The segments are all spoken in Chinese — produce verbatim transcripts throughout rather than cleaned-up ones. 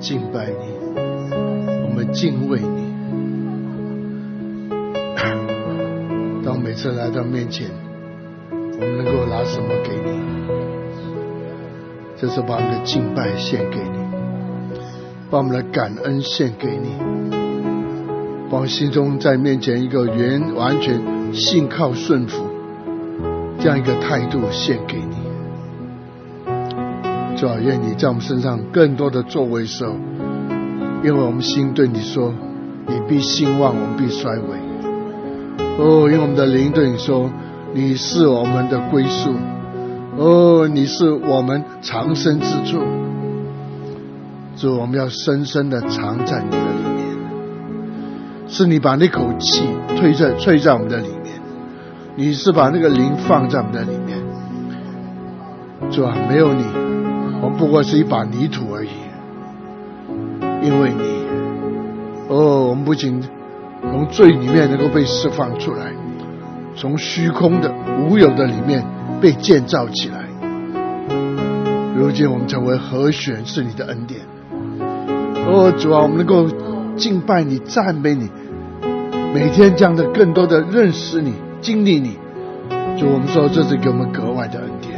敬拜你，我们敬畏你。当每次来到面前，我们能够拿什么给你？就是把我们的敬拜献给你，把我们的感恩献给你，把我心中在面前一个原完全信靠顺服这样一个态度献给你。主啊，愿你在我们身上更多的作为时候，因为我们心对你说，你必兴旺，我们必衰微。哦，因为我们的灵对你说，你是我们的归宿，哦，你是我们藏身之处。主，我们要深深的藏在你的里面，是你把那口气推在吹在我们的里面，你是把那个灵放在我们的里面。主啊，没有你，我们不过是一把泥土而已。因为你，哦，我们不仅从罪里面能够被释放出来，从虚空的无有的里面被建造起来。如今我们成为和弦，是你的恩典。哦，主啊，我们能够敬拜你，赞美你，每天这样的更多的认识你，经历你。主，我们说这是给我们格外的恩典。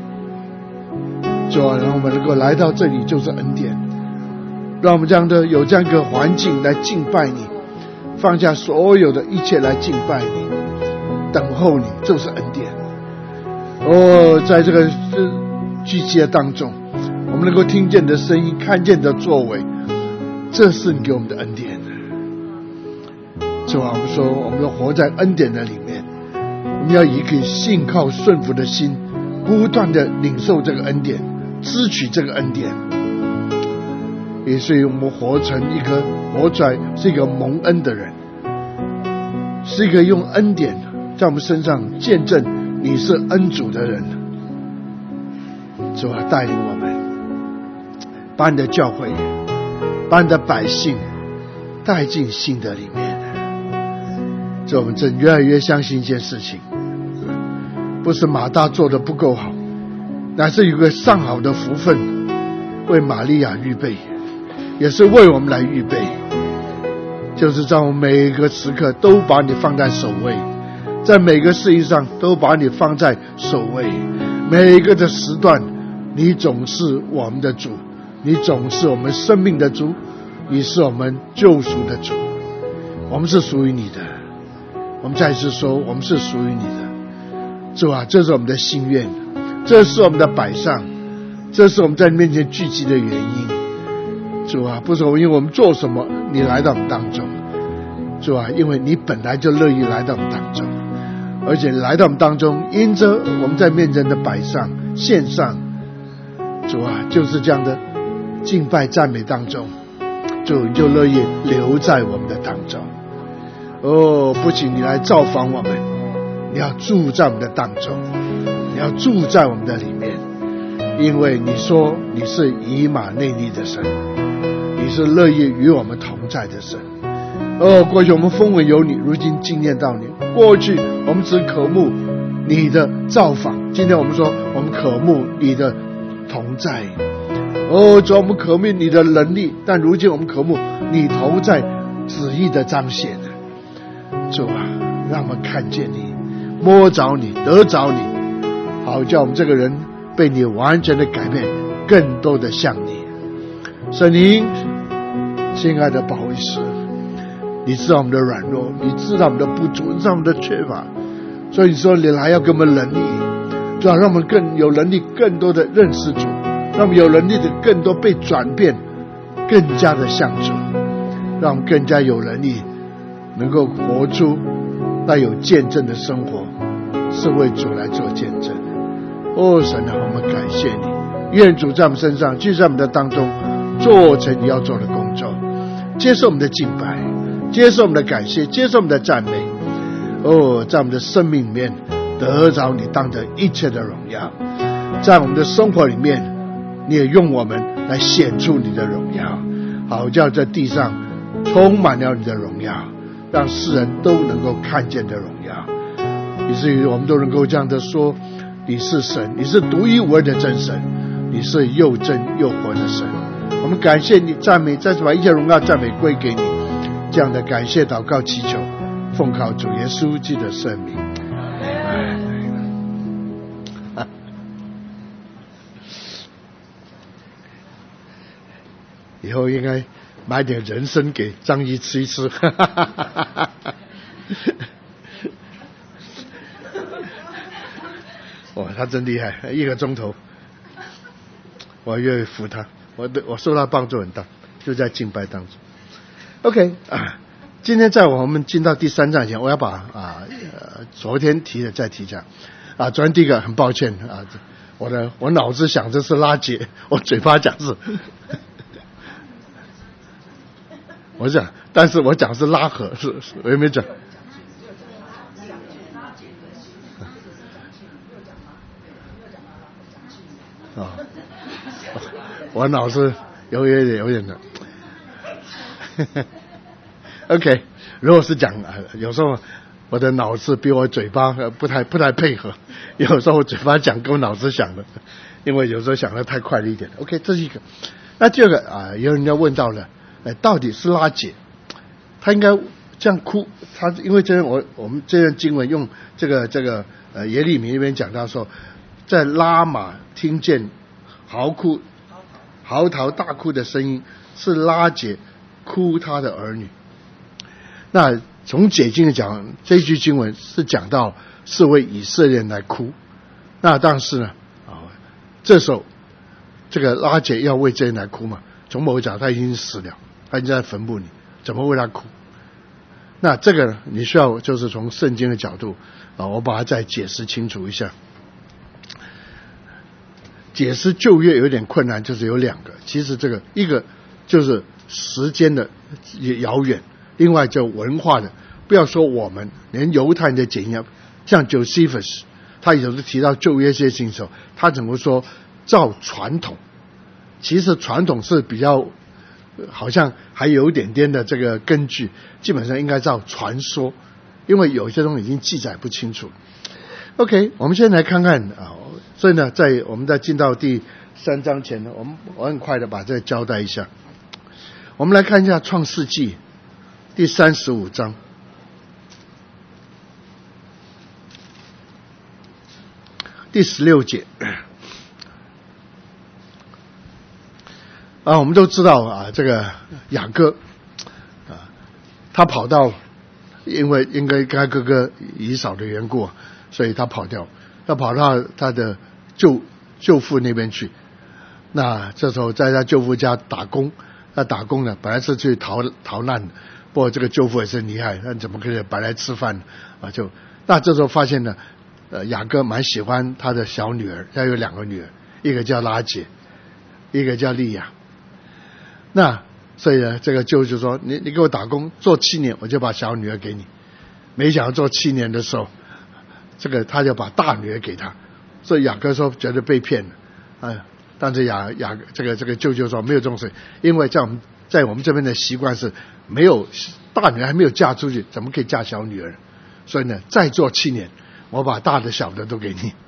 主啊，让我们能够来到这里就是恩典，让我们这样的有这样一个环境来敬拜你，放下所有的一切来敬拜你，等候你，就是恩典。哦，在这个聚集的当中，我们能够听见你的声音，看见你的作为，这是你给我们的恩典。主啊，我们说我们要活在恩典的里面，我们要以一个信靠顺服的心，不断的领受这个恩典，支取这个恩典。也所以我们活成一个活出来是一个蒙恩的人，是一个用恩典在我们身上见证你是恩主的人。主啊，带领我们，把你的教会，把你的百姓带进信的里面。主，我们真越来越相信一件事情，不是马大做的不够好，乃是有个上好的福分为玛利亚预备，也是为我们来预备，就是在我们每一个时刻都把你放在首位，在每个事情上都把你放在首位，每一个的时段你总是我们的主，你总是我们生命的主，你是我们救赎的主，我们是属于你的。我们再一次说，我们是属于你的。主啊，这是我们的心愿，这是我们的摆上，这是我们在你面前聚集的原因。主啊，不是因为我们做什么你来到我们当中，主啊，因为你本来就乐意来到我们当中，而且来到我们当中，因着我们在面前的摆上献上，主啊，就是这样的敬拜赞美当中，主你就乐意留在我们的当中。哦，不仅你来造访我们，你要住在我们的当中，你要住在我们的里面，因为你说你是以马内利的神，你是乐意与我们同在的神。哦，过去我们风闻有你，如今经验到你。过去我们只渴慕你的造访，今天我们说我们渴慕你的同在。哦，主，我们渴慕你的能力，但如今我们渴慕你同在旨意的彰显。主啊，让我们看见你，摸着你，得着你，好叫我们这个人被你完全的改变，更多的像你。圣灵，亲爱的保惠师，你知道我们的软弱，你知道我们的不足，你知道我们的缺乏，所以你说你来要给我们能力，主要让我们更有能力，更多的认识主，让我们有能力的更多被转变，更加的像主，让我们更加有能力能够活出带有见证的生活，是为主来做见证。哦，神啊，我们感谢你，愿主在我们身上，就在我们的当中做成你要做的工作，接受我们的敬拜，接受我们的感谢，接受我们的赞美。哦，在我们的生命里面得着你当得一切的荣耀，在我们的生活里面你也用我们来显出你的荣耀，好叫在地上充满了你的荣耀，让世人都能够看见的荣耀，以至于我们都能够这样的说，你是神，你是独一无二的真神，你是又真又活的神。 我们感谢你，赞美，再次把一切荣耀赞美归给你。这样的感谢祷告祈求，奉靠主耶稣基督的圣名。以后应该买点人参给张姨吃一吃。哇，他真厉害，一个钟头，我越服他，我的我受他帮助很大，就在敬拜当中。OK 啊，今天在我们进到第三章前，我要把啊呃昨天提的再提一下啊。昨天第一个很抱歉啊，我的我脑子想的是拉结，我嘴巴讲是，我讲，但是我讲是拉合，是是，我有没有讲？啊，我脑子有有点有点的。OK， 如果是讲，有时候我的脑子比我嘴巴不太不太配合，有时候我嘴巴讲跟我脑子想的，因为有时候想的太快了一点。OK， 这是一个。那第二个啊，有人要问到了，哎，到底是拉结，他应该这样哭？他因为这我我们这段经文用这个这个呃耶利米那边讲到说，在拉玛听见嚎哭、嚎啕大哭的声音，是拉结哭他的儿女。那从解经的讲，这句经文是讲到是为以色列人来哭。那但是呢，啊，这时候这个拉结要为这人来哭嘛？从某个角度他已经死了，他已经在坟墓里，怎么为他哭？那这个呢，你需要就是从圣经的角度啊，我把它再解释清楚一下。解释旧约有点困难，就是有两个，其实这个一个就是时间的遥远，另外就文化的。不要说我们，连犹太人的检验，像 Josephus， 他有时提到旧约这些事情的时候，他怎么说照传统？其实传统是比较好像还有一点点的这个根据，基本上应该照传说，因为有些东西已经记载不清楚。OK， 我们先来看看啊，所以呢，在我们在进到第三章前呢，我们我很快的把这个交代一下。我们来看一下创世纪第三十五章。第十六节啊，我们都知道啊，这个雅各啊，他跑到，因为应该跟他哥哥以扫的缘故，所以他跑掉，他跑到他的舅舅父那边去。那这时候在他舅父家打工，他打工呢，本来是去逃逃难的，不过这个舅父也是厉害，那怎么可以白来吃饭啊？就那这时候发现呢。呃，雅各蛮喜欢他的小女儿，他有两个女儿，一个叫拉结，一个叫利亚。那所以呢，这个舅就说：“你你给我打工做七年，我就把小女儿给你。”没想到做七年的时候，这个他就把大女儿给他。所以雅各说觉得被骗了，哎，但是雅雅这个这个舅舅说没有这种事，因为在我们在我们这边的习惯是没有大女儿还没有嫁出去，怎么可以嫁小女儿？所以呢，再做七年。我把大的小的都给你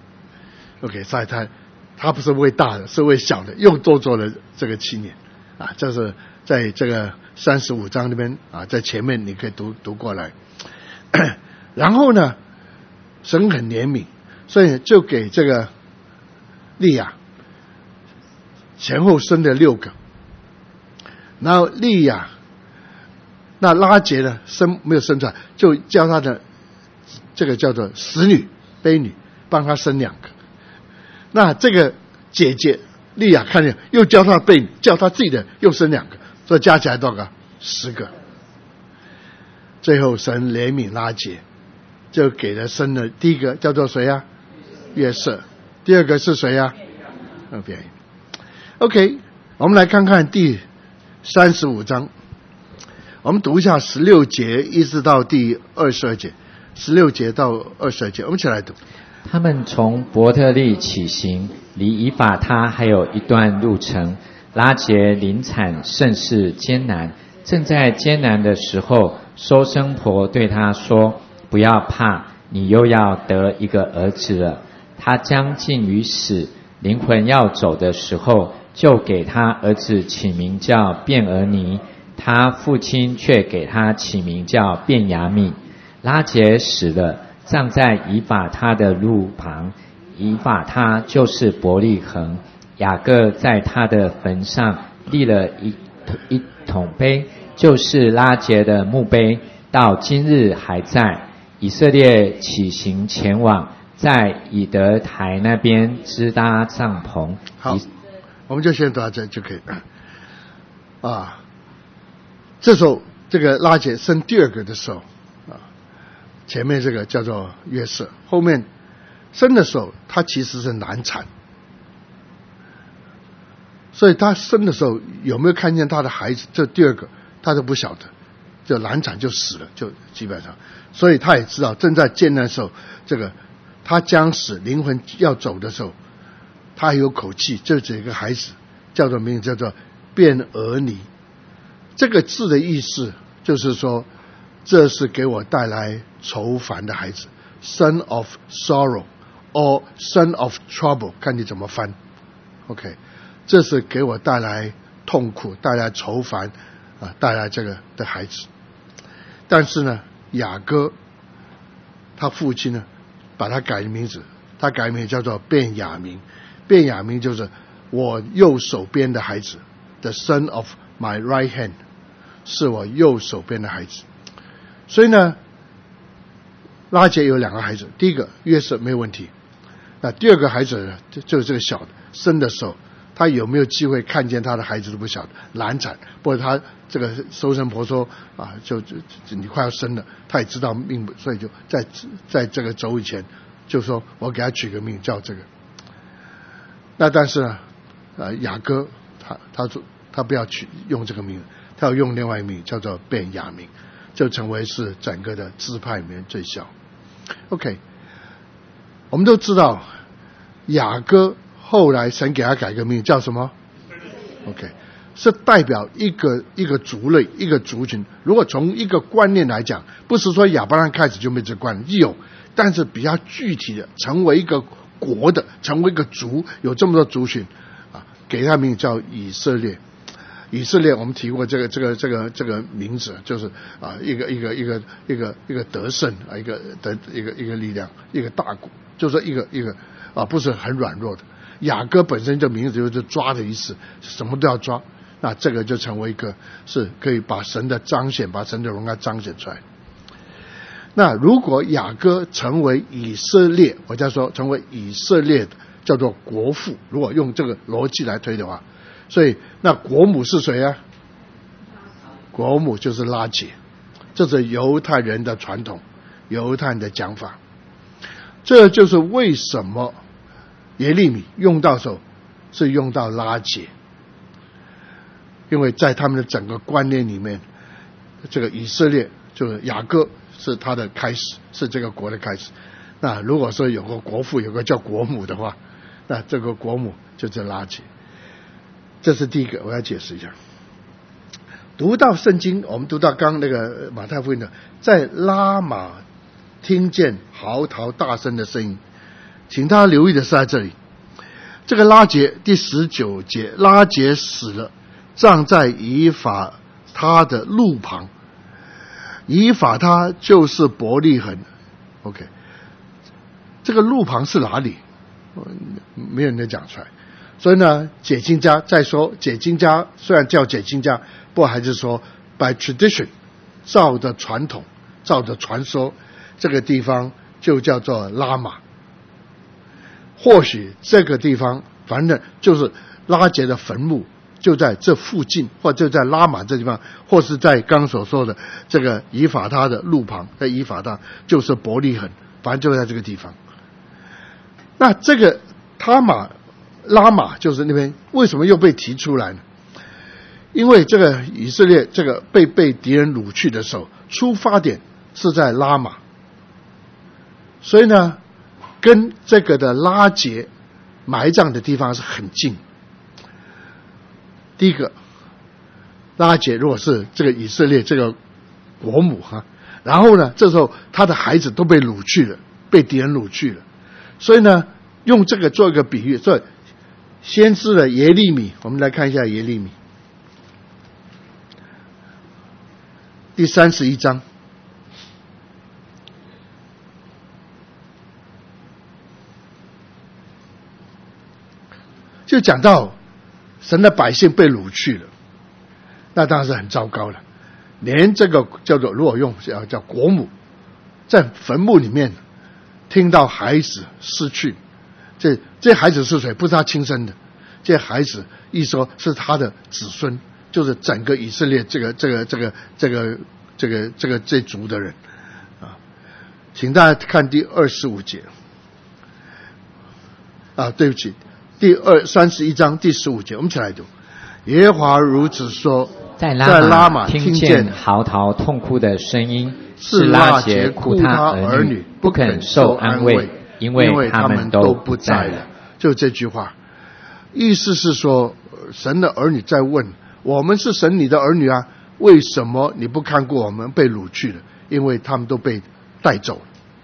，OK， 所以他他不是为大的，是为小的，又多做了这个七年啊。这是在这个三十五章那边啊，在前面你可以读读过来。然后呢，神很怜悯，所以就给这个利亚前后生了六个。然后利亚那拉结呢生没有生出来，就叫他的。这个叫做使女、婢女，帮他生两个。那这个姐姐利亚看见，又叫他婢女，叫他自己的又生两个，所以加起来多少个？十个。最后神怜悯拉结，就给了生了第一个叫做谁啊？约瑟。第二个是谁啊？嗯，便宜。OK， 我们来看看第三十五章，我们读一下十六节一直到第二十二节。十六节到二十二节，我们一起来读。 他们从伯特利起行，离以法他还有一段路程。拉结临产甚是艰难，正在艰难的时候，收生婆对他说：“不要怕，你又要得一个儿子了。”他将近于死，灵魂要走的时候， 就给他儿子起名叫便俄尼，他父亲却给他起名叫便雅悯。拉结死了，葬在以法他的路旁，以法他就是伯利恒。雅各在他的坟上立了一一桶碑，就是拉结的墓碑，到今日还在。以色列起行前往，在以德台那边支搭帐篷。 好，我们就先读到这就可以了。啊，这时候这个拉结生第二个的时候，啊，前面这个叫做约瑟，后面生的时候他其实是难产，所以他生的时候有没有看见他的孩子？这第二个他都不晓得，就难产就死了，就基本上，所以他也知道正在艰难的时候，这个他将死，灵魂要走的时候，他还有口气，就这个孩子叫做名字叫做便俄尼。这个字的意思就是说，这是给我带来愁烦的孩子 ，son of sorrow or son of trouble， 看你怎么翻。OK， 这是给我带来痛苦、带来愁烦啊，带来这个的孩子。但是呢，雅各他父亲呢，把他改名字，他改名叫做便雅悯。便雅悯就是我右手边的孩子 ，the son of my right hand， 是我右手边的孩子。所以呢，拉结有两个孩子，第一个约瑟没有问题，那第二个孩子呢，就就是这个小的生的时候，他有没有机会看见他的孩子都不晓得，难产，或者他这个收生婆说啊，就就就你快要生了，他也知道命，所以就在在这个走以前，就说我给他取个名叫这个。那但是呢，呃，雅各他他说他不要取用这个名，他要用另外一名叫做便雅悯，就成为是整个的支派里面最小。OK， 我们都知道雅各后来神给他改个名叫什么 ？OK， 是代表一个一个族类一个族群。如果从一个观念来讲，不是说亚伯拉罕开始就没这观念，有，但是比较具体的，成为一个国的，成为一个族，有这么多族群啊，给他名叫以色列。以色列我们提过这个这个这个这个名字，就是啊一个一个一个一个一个得胜啊，一个的一个一个力量，一个大国，就是一个一个啊不是很软弱的。雅各本身这名字就是抓的意思，什么都要抓，那这个就成为一个是可以把神的彰显，把神的荣耀彰显出来。那如果雅各成为以色列，我再说成为以色列的叫做国父，如果用这个逻辑来推的话，所以那国母是谁啊？国母就是拉结，这是犹太人的传统，犹太人的讲法。这就是为什么耶利米用到时候是用到拉结，因为在他们的整个观念里面，这个以色列就是雅各是他的开始，是这个国的开始。那如果说有个国父，有个叫国母的话，那这个国母就是拉结。这是第一个，我要解释一下。读到圣经，我们读到刚那个马太福音的，在拉玛听见嚎啕大声的声音，请他留意的是在这里，这个拉结第十九节，拉结死了，葬在以法他的路旁。以法他就是伯利恒 ，OK， 这个路旁是哪里？没有人讲出来。所以呢，解经家再说，解经家虽然叫解经家，不过还是说 by tradition， 照着传统，照着传说，这个地方就叫做拉玛。或许这个地方，反正就是拉结的坟墓，就在这附近，或就在拉玛这地方，或是在刚刚所说的这个以法他的路旁，在以法他就是伯利恒，反正就在这个地方。那这个他玛拉玛就是那边，为什么又被提出来呢？因为这个以色列这个被被敌人掳去的时候，出发点是在拉玛，所以呢，跟这个的拉结埋葬的地方是很近。第一个，拉结如果是这个以色列这个国母哈，然后呢，这时候他的孩子都被掳去了，被敌人掳去了，所以呢，用这个做一个比喻，所以先知的耶利米，我们来看一下耶利米第三十一章。就讲到神的百姓被掳去了，那当然是很糟糕了。连这个叫做，如果用叫叫国母，在坟墓里面听到孩子失去，这这孩子是谁？不是他亲生的，这孩子一说是他的子孙，就是整个以色列这个这个这个这个这个这个这族的人啊。请大家看第二十五节啊，对不起。第二三十一章第十五节，我们一起来读。耶和华如此说： 在拉玛听见嚎啕痛哭的声音，是拉结哭他儿女，不肯受安慰，因为他们都不在了。 就这句话，意思是说，神的儿女在问：我们是神你的儿女啊，为什么你不看顾我们被掳去了？因为他们都被带走了，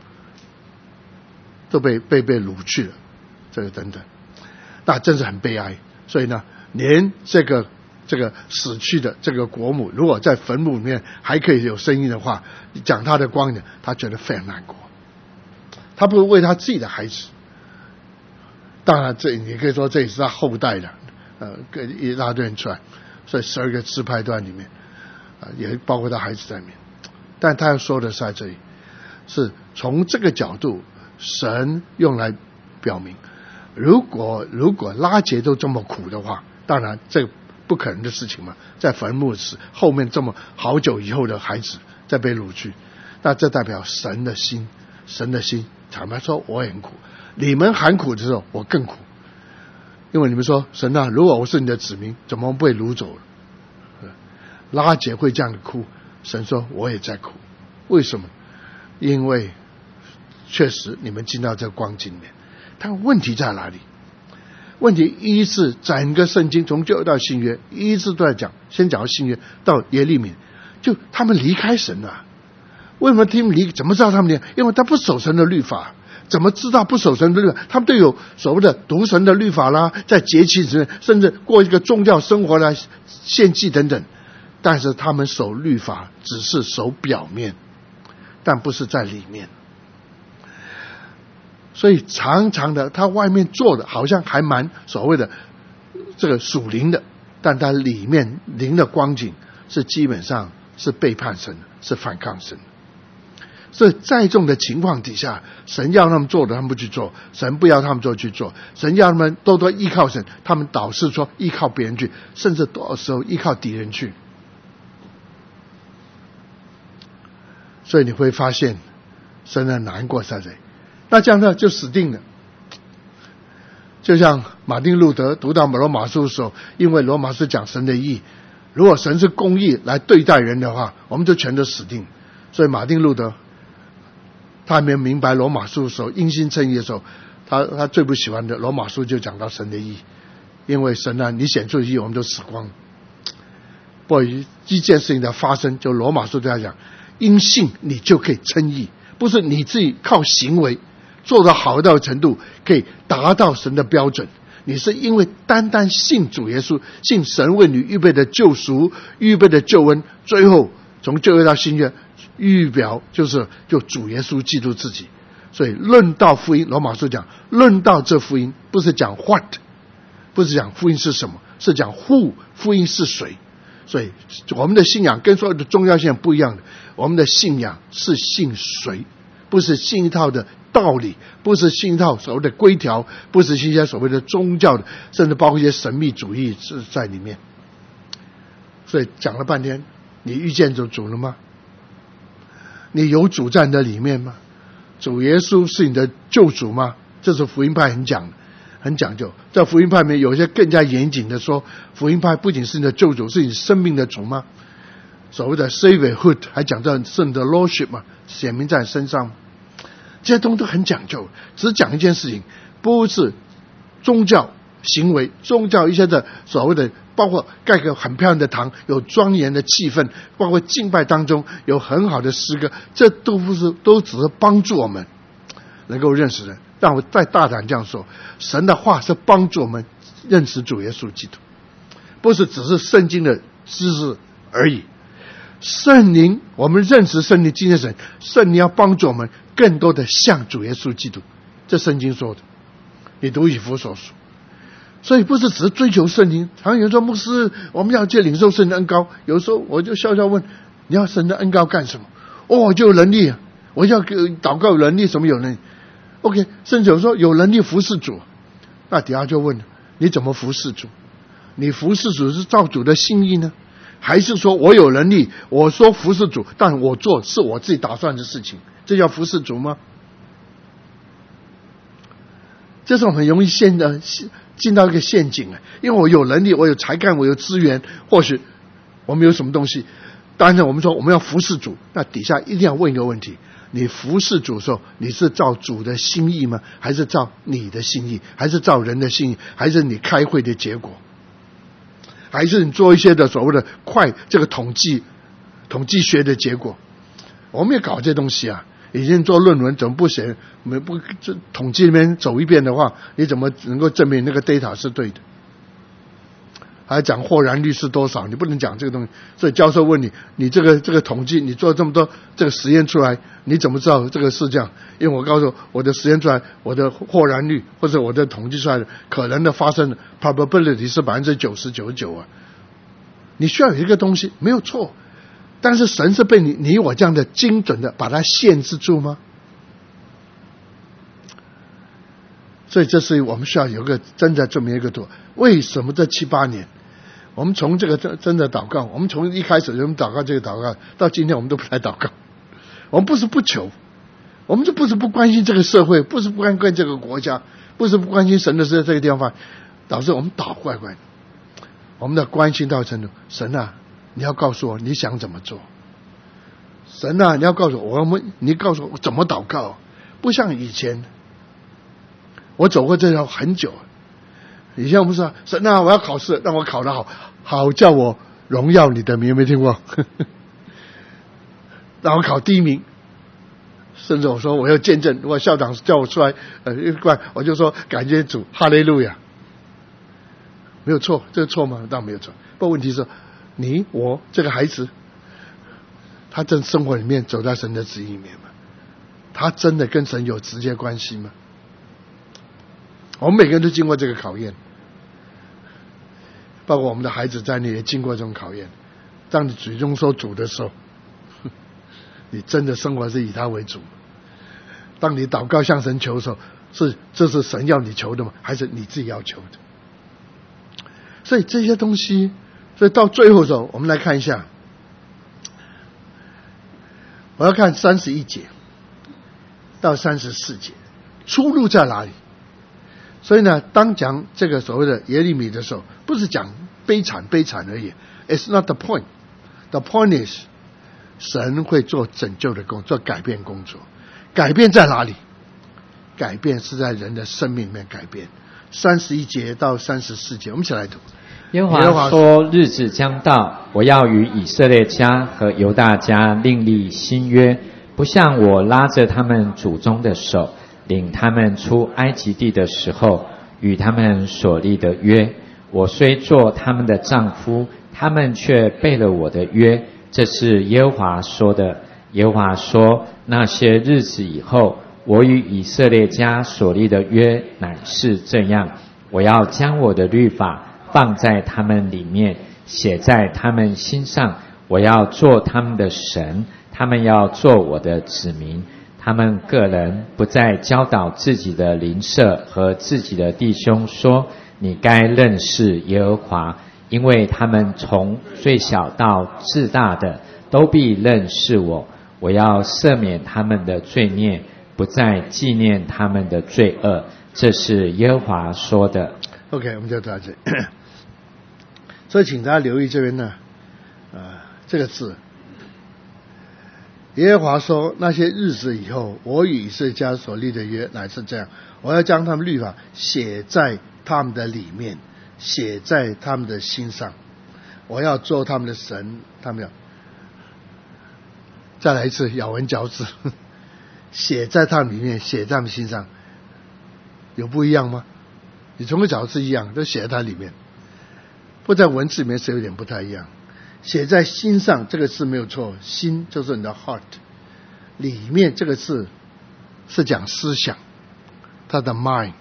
都被被被掳去了，这个等等。那真是很悲哀，所以呢，连这个这个死去的这个国母，如果在坟墓里面还可以有声音的话，讲他的光景，他觉得非常难过。他不是为他自己的孩子，当然这你可以说这也是他后代的，呃，一大堆人出来，所以十二个支派段里面，啊、呃，也包括他孩子在里面。但他要说的是在这里，是从这个角度，神用来表明。如果如果拉结都这么苦的话，当然这不可能的事情嘛，在坟墓时后面这么好久以后的孩子再被掳去，那这代表神的心，神的心坦白说我也很苦，你们喊苦的时候我更苦，因为你们说神啊，如果我是你的子民，怎么被掳走了？拉结会这样的哭，神说我也在哭，为什么？因为确实你们进到这个光景里面。但问题在哪里？问题一是整个圣经从旧约到新约一直都在讲，先讲到新约到耶利米，就他们离开神了。为什么他们离？怎么知道他们离？因为他不守神的律法。怎么知道不守神的律法？他们都有所谓的读神的律法啦，在节期之内，甚至过一个宗教生活来献祭等等。但是他们守律法只是守表面，但不是在里面。所以常常的他外面做的好像还蛮所谓的这个属灵的，但他里面灵的光景是基本上是背叛神，是反抗神。所以在这种的情况底下，神要他们做的他们不去做，神不要他们做去做，神要他们多多依靠神，他们导致说依靠别人去，甚至多少时候依靠敌人去。所以你会发现神的难过在这里，那这样呢就死定了。就像马丁路德读到罗马书的时候，因为罗马书讲神的义，如果神是公义来对待人的话，我们就全都死定。所以马丁路德他还没有明白罗马书的时候，因信称义的时候，他他最不喜欢的罗马书就讲到神的义，因为神啊，你显出义，我们就死光了。不过一件事情的发生，就罗马书对他讲，因信你就可以称义，不是你自己靠行为做到好到程度可以达到神的标准，你是因为单单信主耶稣，信神为你预备的救赎，预备的救恩，最后从旧约到新约预表就是就主耶稣基督自己。所以论到福音，罗马书讲论到这福音，不是讲 what， 不是讲福音是什么，是讲 who， 福音是谁。所以我们的信仰跟所有的宗教信仰不一样的，我们的信仰是信谁，不是信一套的道理，不是信一套所谓的规条，不是信一些所谓的宗教的，甚至包括一些神秘主义是在里面。所以讲了半天，你遇见主主了吗？你有主在你的里面吗？主耶稣是你的救主吗？这是福音派很讲很讲究。在福音派里面有一些更加严谨的说，福音派不仅是你的救主，是你生命的主吗？所谓的 Saviorhood 还讲到是你的 Lordship 嘛，显明在你身上。这些东西都很讲究，只讲一件事情，不是宗教行为，宗教一些的所谓的，包括盖个很漂亮的堂，有庄严的气氛，包括敬拜当中有很好的诗歌，这都不是，都只是帮助我们能够认识人。让我再大胆这样说，神的话是帮助我们认识主耶稣基督，不是只是圣经的知识而已。圣灵，我们认识圣灵、经验神，圣灵要帮助我们更多的像主耶稣基督，这圣经说的。你读以弗所书，所以不是只是追求圣灵。常有人说牧师，我们要去领受圣灵的恩膏，有时候我就笑笑问，你要神的恩膏干什么？哦，我就有能力啊，我要祷告有能力，什么有能力 ？OK， 甚至有说有能力服侍主，那底下就问了，你怎么服侍主？你服侍主是照主的心意呢，还是说我有能力，我说服侍主，但我做是我自己打算的事情，这叫服侍主吗？这是我们很容易陷的进到一个陷阱啊！因为我有能力，我有才干，我有资源，或许我们有什么东西。当然，我们说我们要服侍主，那底下一定要问一个问题：你服侍主的时候，你是照主的心意吗？还是照你的心意？还是照人的心意？还是你开会的结果？还是你做一些的所谓的快这个统计统计学的结果？我们也搞这东西啊！已经做论文，怎么不写？没不这统计那边走一遍的话，你怎么能够证明那个 data 是对的？还讲豁然率是多少？你不能讲这个东西。所以教授问你，你这个这个统计，你做这么多这个实验出来，你怎么知道这个是这样？因为我告诉我的实验出来，我的豁然率或者我的统计出来的可能的发生的 probability 是百分之九十九十九啊。你需要有一个东西，没有错。但是神是被你你我这样的精准的把它限制住吗？所以这是我们需要有个真的这么一个度。为什么这七八年，我们从这个真真的祷告，我们从一开始我们祷告这个祷告，到今天我们都不来祷告。我们不是不求，我们就不是不关心这个社会，不是不关心这个国家，不是不关心神的事这个地方，导致我们倒怪怪的。我们的关心到程度，神啊，你要告诉我你想怎么做？神啊，你要告诉我，我们你告诉我怎么祷告？不像以前，我走过这条很久。以前我们说，神啊，我要考试，让我考得好，好叫我荣耀你的名，有没有听过？让我考第一名。甚至我说我要见证，如果校长叫我出来，呃，一关我就说感谢主，哈利路亚。没有错，这个错吗？当然没有错。不过问题是，你我这个孩子，他在生活里面走在神的旨意里面吗？他真的跟神有直接关系吗？我们每个人都经过这个考验，包括我们的孩子在内也经过这种考验。当你嘴中说主的时候，你真的生活是以他为主？当你祷告向神求的时候，是这是神要你求的吗？还是你自己要求的？所以这些东西，所以到最后的时候，我们来看一下，我要看三十一节到三十四节，出路在哪里？所以呢，当讲这个所谓的耶利米的时候，不是讲悲惨悲惨而已。It's not the point. The point is， 神会做拯救的工作，做改变工作。改变在哪里？改变是在人的生命里面改变。三十一节到三十四节，我们一起来读。 耶和华说：日子将到，我要与以色列家和犹大家另立新约，不像我拉着他们祖宗的手，领他们出埃及地的时候与他们所立的约。我虽做他们的丈夫，他们却背了我的约。这是耶和华说的。耶和华说：那些日子以后，我与以色列家所立的约乃是这样，我要将我的律法放在他们里面，写在他们心上。我要做他们的神，他们要做我的子民。他们个人不再教导自己的邻舍和自己的弟兄说：你该认识耶和华，因为他们从最小到至大的都必认识我。我要赦免他们的罪孽，不再纪念他们的罪恶。这是耶和华说的。 OK， 我们就到这里。所以请大家留意这边呢，呃，这个字，耶和华说：那些日子以后，我与以色列家所立的约乃是这样，我要将他们律法写在他们的里面，写在他们的心上。我要做他们的神，他们要再来一次咬文嚼字，写在他们里面，写在他们心上，有不一样吗？ 你从个角是一样，都写在它里面，不在文字里面是有点不太一样。写在心上这个字没有错，心就是你的 heart， 里面这个字是讲思想，他的 mind，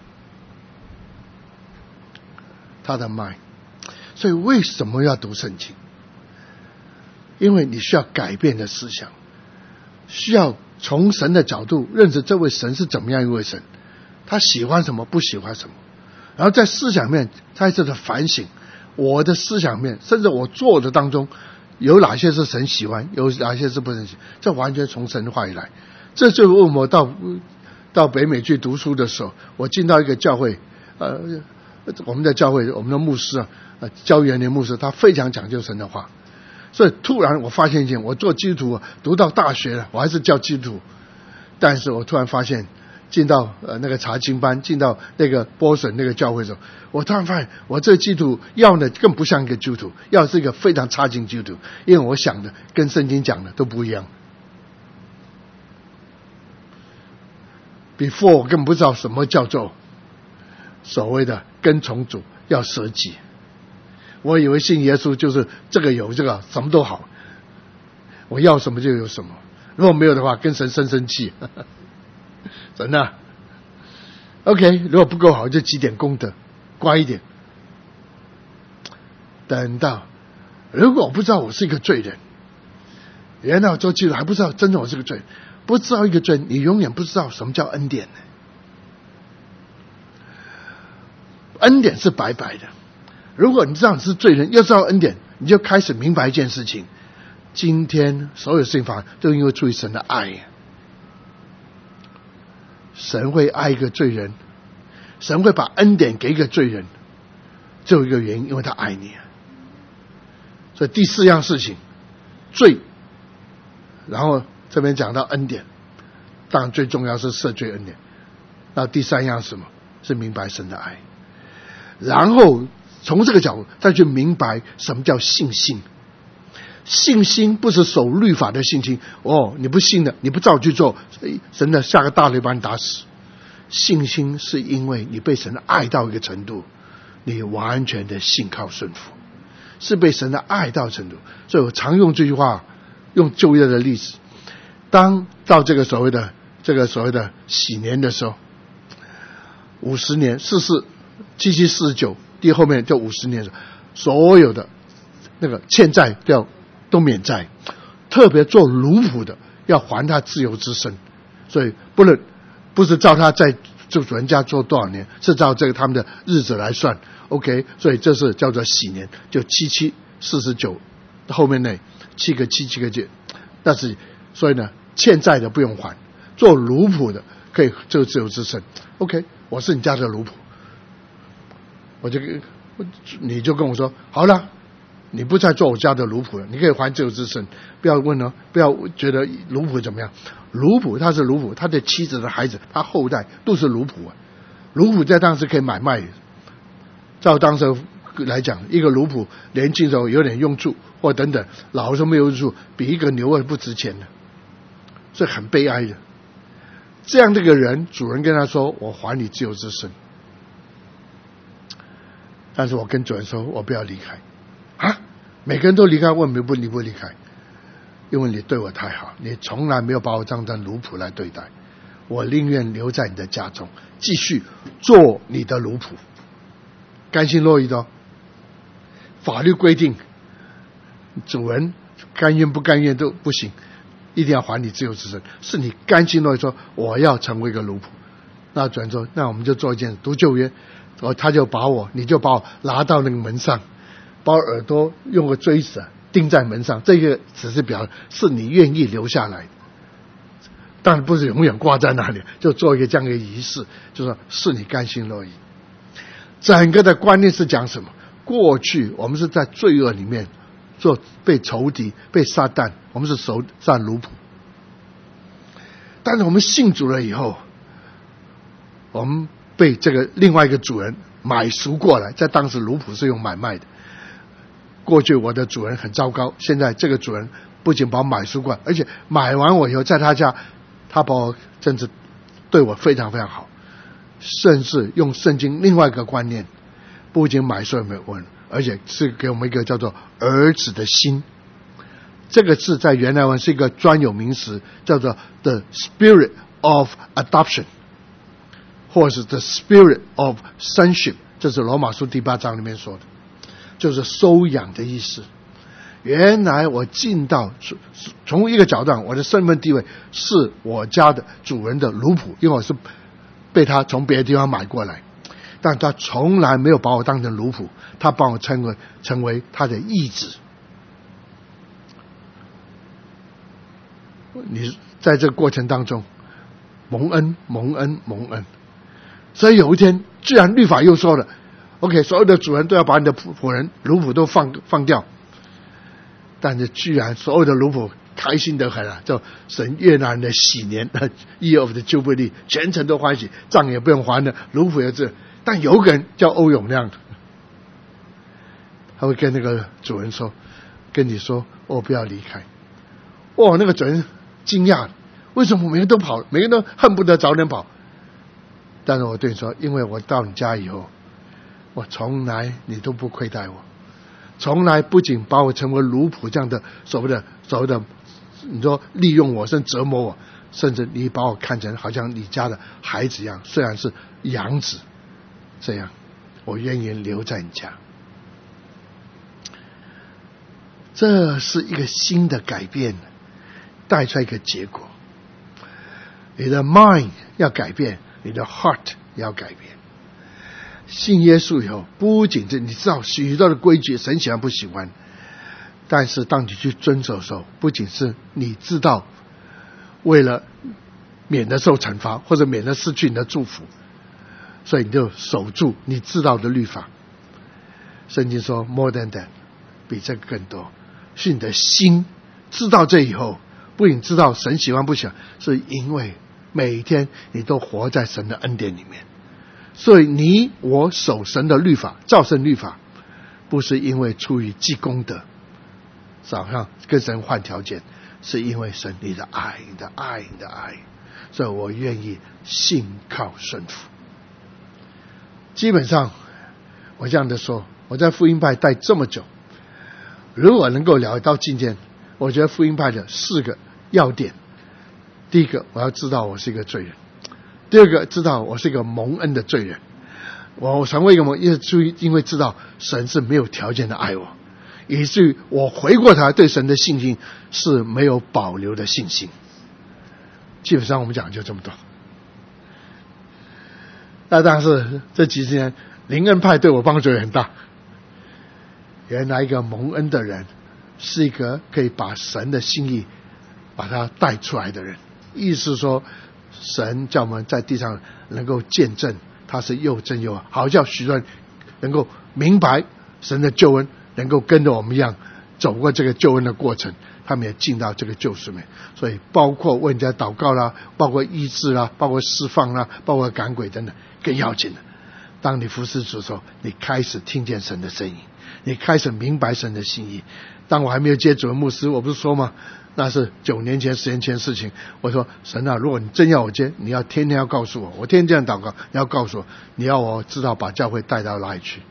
他的 mind。所以为什么要读圣经？因为你需要改变的思想，需要从神的角度认识这位神是怎么样一位神，他喜欢什么，不喜欢什么，然后在思想面再次的反省，我的思想面甚至我做的当中有哪些是神喜欢，有哪些是不神喜欢，这完全从神话以来。这就是为我到到北美去读书的时候，我进到一个教会，呃，我们的教会我们的牧师啊，呃，教员的牧师，他非常讲究神的话。所以突然我发现一件，我做基督徒读到大学了，我还是叫基督徒，但是我突然发现进到呃那个查经班，进到那个波神那个教会的时候，我突然发现我这基督徒要的更不像一个基督徒，要是一个非常差劲基督徒，因为我想的跟圣经讲的都不一样。Before 我根本不知道什么叫做所谓的跟从主要舍己，我以为信耶稣就是这个有这个什么都好，我要什么就有什么，如果没有的话跟神生生气，呵呵真的 OK， 如果不够好就积点功德，乖一点。等到如果我不知道我是一个罪人，原来我做基督徒还不知道真正我是个罪人，不知道一个罪人，你永远不知道什么叫恩典呢？恩典是白白的。如果你知道你是罪人，又知道恩典，你就开始明白一件事情：今天所有事情发生都因为出于神的爱。神会爱一个罪人，神会把恩典给一个罪人，只有一个原因，因为他爱你。所以第四样事情，罪，然后这边讲到恩典，当然最重要是赦罪恩典。那第三样是什么？是明白神的爱，然后从这个角度再去明白什么叫信心。信心不是守律法的信心，哦，你不信的，你不照去做，神的下个大雷把你打死。信心是因为你被神爱到一个程度，你完全的信靠顺服，是被神的爱到程度。所以我常用这句话，用旧约的例子，当到这个所谓的这个所谓的禧年的时候，五十年四四七七四十九，第后面就五十年，所有的那个欠债要都免债，特别做奴仆的要还他自由之身，所以不能不是照他在主人家做多少年，是照这个他们的日子来算。 OK， 所以这是叫做禧年，就七七四十九后面那七个七七个节，但是所以呢，欠债的不用还，做奴仆的可以这个自由之身。 OK， 我是你家的奴仆，我就你就跟我说好了，你不再做我家的奴仆了，你可以还自由之身。不要问了，不要觉得奴仆怎么样，奴仆他是奴仆，他的妻子的孩子他后代都是奴仆啊。奴仆在当时可以买卖的，照当时来讲，一个奴仆年轻时候有点用处或等等，老的时候没有用处，比一个牛儿不值钱的，所以很悲哀的。这样这个人，主人跟他说我还你自由之身，但是我跟主人说我不要离开啊！每个人都离开，问你不你不离开，因为你对我太好，你从来没有把我当成奴仆来对待，我宁愿留在你的家中，继续做你的奴仆，甘心乐意的。法律规定，主人甘愿不甘愿都不行，一定要还你自由之身，是你甘心乐意说我要成为一个奴仆。那主人说，那我们就做一件读旧约，哦，他就把我，你就把我拿到那个门上，把我耳朵用个锥子钉在门上，这个只是表示是你愿意留下来的，当然不是永远挂在那里，就做一个这样的仪式，就说是你甘心乐意。整个的观念是讲什么？过去我们是在罪恶里面做被仇敌被撒旦，我们是受战奴仆，但是我们信主了以后，我们被这个另外一个主人买赎过来，在当时奴仆是用买卖的。过去我的主人很糟糕，现在这个主人不仅把我买赎过来，而且买完我以后在他家，他把我真是对我非常非常好。 甚至用圣经另外一个观念，不仅买受美文，而且是给我们一个叫做儿子的心。这个字在原来文是一个专有名词，叫做 the spirit of adoption， 或是 the spirit of sonship， 这是罗马书第八章里面说的，就是收养的意思。原来我进到从一个角度，我的身份地位是我家的主人的奴仆，因为我是被他从别的地方买过来，但他从来没有把我当成奴仆，他把我称为成为他的义子。你在这个过程当中蒙恩蒙恩蒙恩，所以有一天既然律法又说了 OK， 所有的主人都要把你的仆人奴仆都放放掉，但是居然所有的奴仆开心得很啊，叫神悦纳人的喜年 Year of the Jubilee， 全程都欢喜，账也不用还了，奴仆也是。但有个人叫欧永亮，他会跟那个主人说，跟你说我不要离开。哦，那个主人惊讶了，为什么每个人都跑，每个人都恨不得早点跑？但是我对你说，因为我到你家以后，我从来你都不亏待我，从来不仅把我成为奴仆这样的所谓的所谓的你说利用我甚至折磨我，甚至你把我看成好像你家的孩子一样，虽然是养子，这样我愿意留在你家。这是一个新的改变，带出来一个结果。你的 mind 要改变，你的 heart 也要改变。信耶稣以后，不仅是你知道许多的规矩神喜欢不喜欢，但是当你去遵守的时候，不仅是你知道为了免得受惩罚或者免得失去你的祝福，所以你就守住你知道的律法。圣经说 more than that， 比这个更多，是你的心知道这以后，不仅知道神喜欢不喜欢，是因为每一天你都活在神的恩典里面。所以你我守神的律法，照神律法，不是因为出于积功德，早上跟神换条件，是因为神你的爱，你的爱，你的爱，所以我愿意信靠顺服。基本上我这样的说，我在福音派待这么久，如果能够了解到今天，我觉得福音派的四个要点：第一个，我要知道我是一个罪人；第二个，知道我是一个蒙恩的罪人。我成为一个蒙恩，因为知道神是没有条件的爱我，以至于我回过头来对神的信心是没有保留的信心。基本上我们讲就这么多。那但是这几十年灵恩派对我帮助也很大。原来一个蒙恩的人是一个可以把神的心意把它带出来的人，意思说神叫我们在地上能够见证他是又真又好，好叫许多人能够明白神的救恩，能够跟着我们一样走过这个救恩的过程，他们也进到这个救赎里面。所以包括为人家祷告啦，包括医治啦，包括释放啦，包括赶鬼等等，更要紧的，当你服侍主的时候，你开始听见神的声音，你开始明白神的心意。当我还没有接主任牧师，我不是说吗？那是九年前十年前的事情。我说神啊，如果你真要我接，你要天天要告诉我，我天天这样祷告，你要告诉我，你要我知道把教会带到哪里去。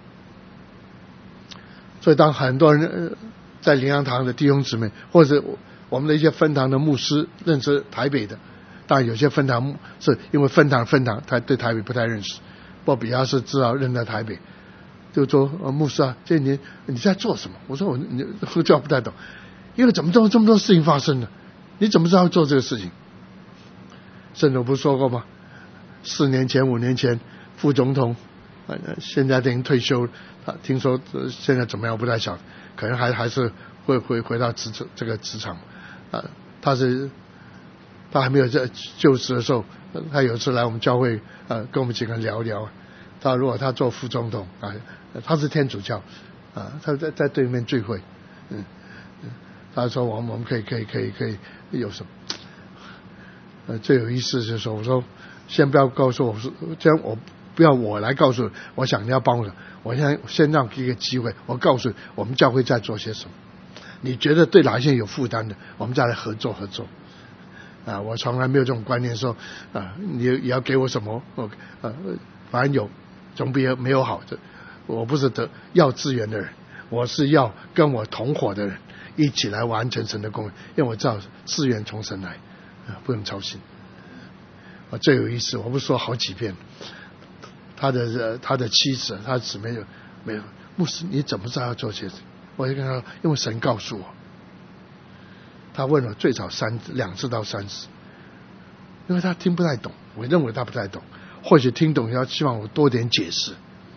所以当很多人在灵粮堂的弟兄姊妹，或者我们的一些分堂的牧师认识台北的，当然有些分堂是因为分堂分堂他对台北不太认识，不过比较是知道认得台北，就说、呃、牧师啊，这你你在做什么？我说我你这不太懂，因为怎么这么这么多事情发生呢？你怎么知道要做这个事情？圣总不是说过吗？四年前五年前副总统、呃、现在已经退休，他听说、呃、现在怎么样我不太晓得，可能还还是会回回到职这个职场、呃、他是他还没有在就职的时候，他有一次来我们教会呃跟我们几个人聊聊，他如果他做副总统啊、呃，他是天主教啊，他在在对面聚会，嗯嗯，他说我们我们可以可以可以可以有什么？呃，最有意思就是说，我说先不要告诉我，说这样我不要我来告诉你，我想你要帮我，我先先让一个机会，我告诉你我们教会在做些什么，你觉得对哪些有负担的，我们再来合作合作。 啊，我从来没有这种观念说啊，你也要给我什么，我呃，反正有总比没有好的。我不是得要资源的人，我是要跟我同伙的人一起来完成神的工，因为我知道资源从神来，啊，不用操心。啊，最有意思，我不是说好几遍，他的他的妻子，他的姊妹就没有，牧师你怎么知道要做这些？我就跟他说，因为神告诉我。他问了最少三两次到三次，因为他听不太懂，我认为他不太懂，或许听懂要希望我多点解释。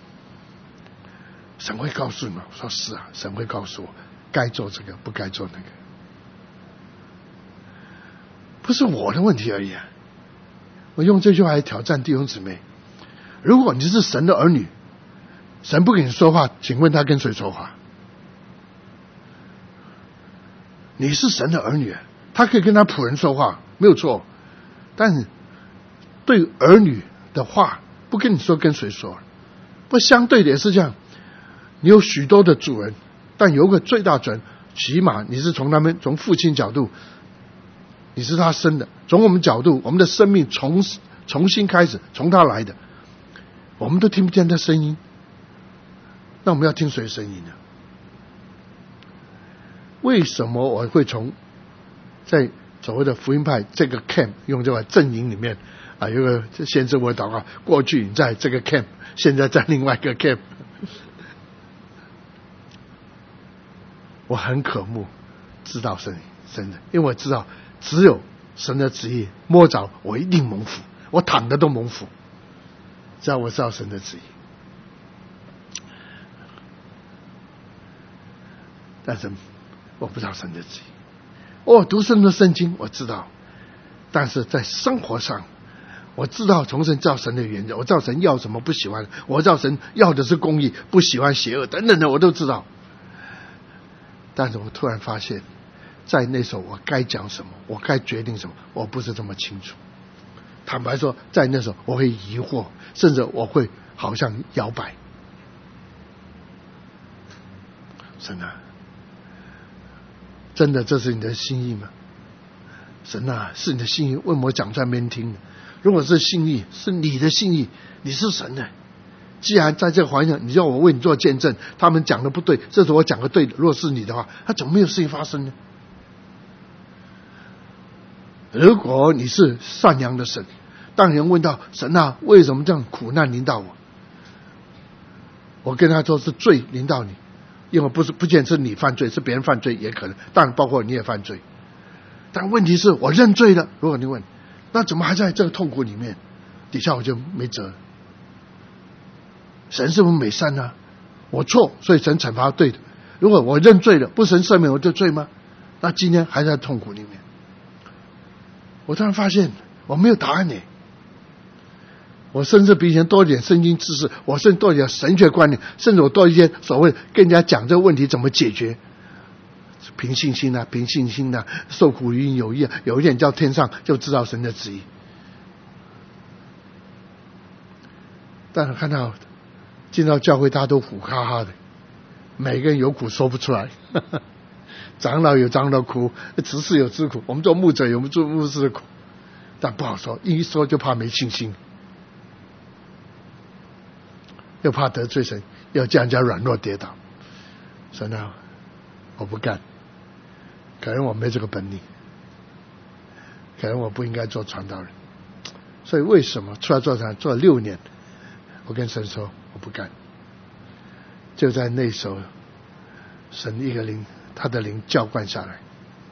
神会告诉你吗？我说是啊，神会告诉我该做这个，不该做那个，不是我的问题而已啊。我用这句话来挑战弟兄姊妹：如果你是神的儿女，神不跟你说话，请问他跟谁说话？你是神的儿女，他可以跟他仆人说话，没有错。但是对儿女的话，不跟你说，跟谁说？不，相对的也是这样。你有许多的主人，但有个最大主人，起码你是从他们从父亲角度，你是他生的。从我们角度，我们的生命重重新开始，从他来的，我们都听不见他声音。那我们要听谁声音呢？为什么我会从在所谓的福音派这个 camp 用这个阵营里面啊，有个先知我祷告，过去你在这个 camp， 现在在另外一个 camp， 我很渴慕知道神神的，因为我知道只有神的旨意摸着我一定蒙福，我躺着都蒙福，只要我知道神的旨意。但是我不知道神的旨意。我读圣的圣经我知道，但是在生活上我知道从神造神的原则，我知道神要什么不喜欢，我知道神要的是公义，不喜欢邪恶等等的我都知道。但是我突然发现在那时候我该讲什么，我该决定什么，我不是这么清楚。坦白说，在那时候我会疑惑，甚至我会好像摇摆。神啊，真的这是你的心意吗？神啊，是你的心意，为什么讲在那边听？如果是心意，是你的心意，你是神的。既然在这个环境，你要我为你做见证，他们讲的不对，这是我讲的对的。如果是你的话，他怎么没有事情发生呢？如果你是善良的神，当人问到神啊，为什么这样苦难临到我？我跟他说是罪临到你，因为不是不见是你犯罪，是别人犯罪也可能，当然包括你也犯罪。但问题是我认罪了。如果你问，那怎么还在这个痛苦里面？底下我就没辙。神是不是美善呢？我错，所以神惩罚对的。如果我认罪了，不神赦免我就罪吗？那今天还在痛苦里面。我突然发现我没有答案呢。我甚至比以前多一点圣经知识，我甚至多一点神学观念，甚至我多一些所谓跟人家讲这个问题怎么解决。凭信心啊，凭信心啊，受苦于有益啊，有一点叫天上就知道神的旨意。但是看到进到教会，大家都苦哈哈的，每个人有苦说不出来。长老有长老苦，执事有执苦，我们做牧者有我们做牧师的苦，但不好说，一说就怕没信心，又怕得罪神，又叫人家软弱跌倒。神啊，我不干，可能我没这个本领，可能我不应该做传道人。所以为什么出来做传做了六年，我跟神说我不干。就在那时候，神一个灵，他的灵浇灌下来，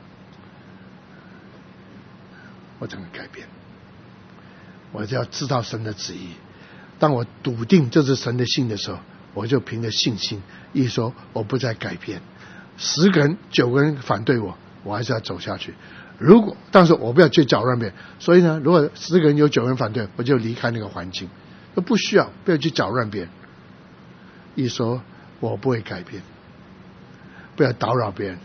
我整个改变。我就要知道神的旨意。当我笃定这是神的信的时候，我就凭着信心一说我不再改变。十个人九个人反对我，我还是要走下去。如果但是我不要去搅乱别人，所以呢，如果十个人有九个人反对，我就离开那个环境，都不需要，不要去搅乱别人。一说我不会改变，不要打扰别人。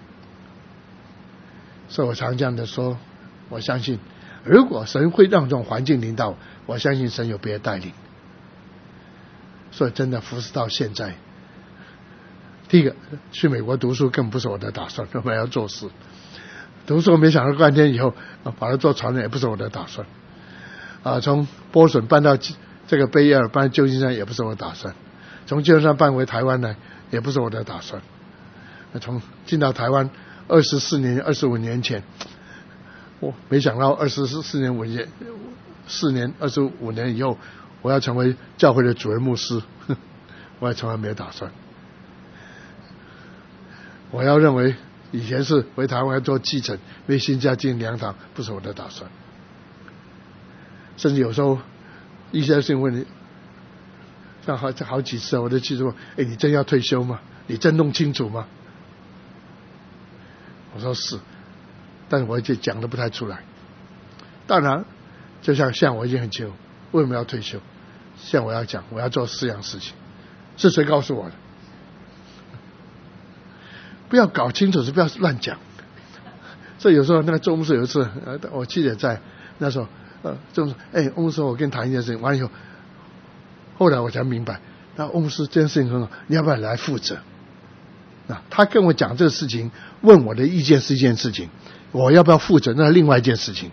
所以我常这样的说，我相信如果神会让这种环境领导我，我相信神有别的带领。所以真的服侍到现在，第一个去美国读书更不是我的打算，我要做事。 读书没想到半天以后，啊，把它做传人也不是我的打算。啊，从波损搬到这个贝尔，搬到旧金山也不是我的打算。从旧金山搬回台湾来也不是我的打算。从进到台湾二十四年、二十五年前，我没想到二十四年五年、四年、二十五年以后，我要成为教会的主任牧师，我也从来没有打算。我要认为以前是回台湾做继承，为新家进粮堂，不是我的打算。甚至有时候一些事情问你，像好好几次我都记住，哎，你真要退休吗？你真弄清楚吗？我说是，但是我就讲得不太出来。当然，就像像我已经很清楚为什么要退休，像我要讲我要做四样事情，是谁告诉我的？不要搞清楚，是不要乱讲。所以有时候那个周牧师有一次，呃，我记得在那时候，呃，周牧师，哎，欧牧师，我跟你谈一件事情，完了以后，后来我才明白，那欧牧师这件事情很好，你要不要来负责？啊，他跟我讲这个事情，问我的意见是一件事情，我要不要负责那是另外一件事情。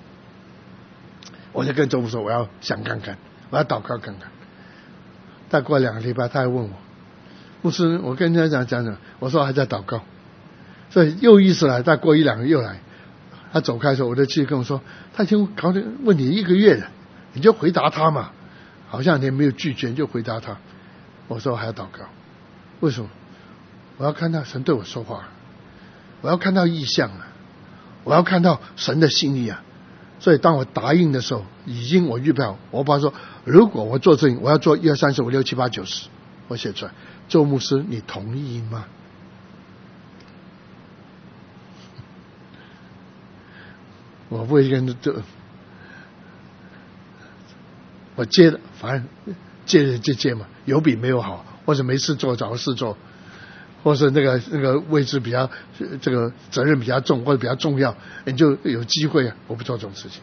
我就跟周牧师说，我要想看看，我要祷告看看。再过两个礼拜，他还问我，牧师，我跟人家讲讲讲，我说还在祷告，所以又意思来，再过一两个又来。他走开的时候，我就继续跟我说，他已经搞这问你一个月了，你就回答他嘛，好像你没有拒绝，就回答他。我说还要祷告，为什么？我要看到神对我说话，我要看到异象啊，我要看到神的心意啊。所以当我答应的时候，已经我预备好，我把说，如果我做这，我要做一二三四五六七八九十，我写出来。周牧师，你同意吗？我不会跟这，我接了，反正接着就接嘛，有比没有好，或者没事做找个事做，或是那个那个位置比较这个责任比较重或者比较重要，你就有机会啊。我不做这种事情。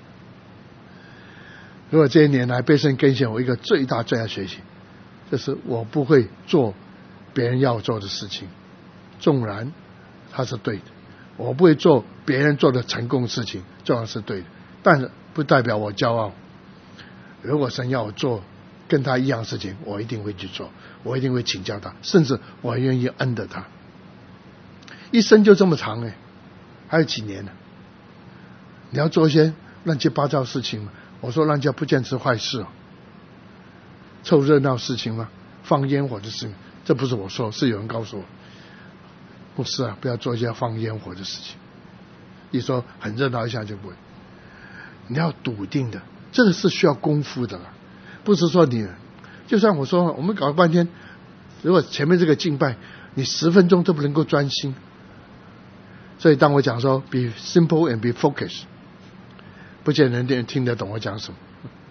如果这些年来被神更新，我一个最大最大学习，就是我不会做别人要做的事情，纵然他是对的。我不会做别人做的成功的事情，这样是对的，但是不代表我骄傲。如果神要我做跟他一样的事情，我一定会去做，我一定会请教他，甚至我愿意恩的他。一生就这么长哎，还有几年呢？你要做一些乱七八糟的事情吗？我说乱七八糟不见是坏事哦，凑热闹事情吗？放烟火的事情，这不是我说，是有人告诉我。不是啊，不要做一些放烟火的事情。一说很热闹一下就不会。你要笃定的，这个是需要功夫的啦，不是说你，就像我说，我们搞了半天，如果前面这个敬拜，你十分钟都不能够专心。所以当我讲说 be simple and be focused， 不见得人听得懂我讲什么。